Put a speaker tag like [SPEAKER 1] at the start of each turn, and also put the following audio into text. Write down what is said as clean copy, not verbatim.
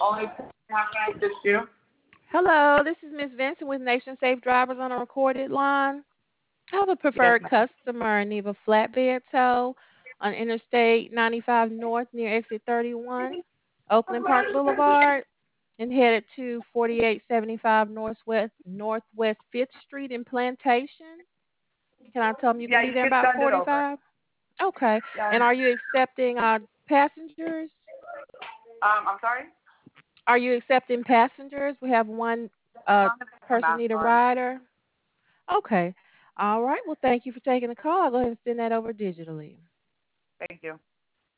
[SPEAKER 1] Only how can I assist you?
[SPEAKER 2] Hello, this is Miss Vincent with Nation Safe Drivers on a recorded line. I have a
[SPEAKER 1] Yes,
[SPEAKER 2] preferred
[SPEAKER 1] ma'am.
[SPEAKER 2] customer in need of a flatbed tow on Interstate 95 North near exit 31, Oakland Park Boulevard, and headed to 4875 Northwest 5th Street in Plantation. Can I tell them you can
[SPEAKER 1] Yeah,
[SPEAKER 2] be
[SPEAKER 1] you
[SPEAKER 2] there
[SPEAKER 1] can
[SPEAKER 2] about
[SPEAKER 1] send it over.
[SPEAKER 2] 45? Okay.
[SPEAKER 1] Yeah.
[SPEAKER 2] And are you accepting passengers?
[SPEAKER 1] I'm sorry.
[SPEAKER 2] Are you accepting passengers? We have one
[SPEAKER 1] As
[SPEAKER 2] uh,
[SPEAKER 1] long as it's a
[SPEAKER 2] person
[SPEAKER 1] mass
[SPEAKER 2] need a
[SPEAKER 1] one.
[SPEAKER 2] rider. Okay. All right. Well, thank you for taking the call. I'll go ahead and send that over digitally.
[SPEAKER 1] Thank you.